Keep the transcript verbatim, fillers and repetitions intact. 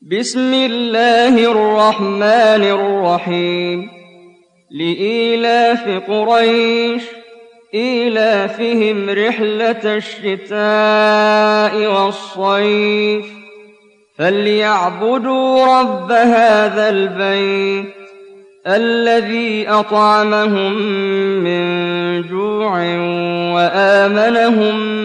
بسم الله الرحمن الرحيم لإيلاف قريش إيلافهم رحلة الشتاء والصيف فليعبدوا رب هذا البيت الذي أطعمهم من جوع وآمنهم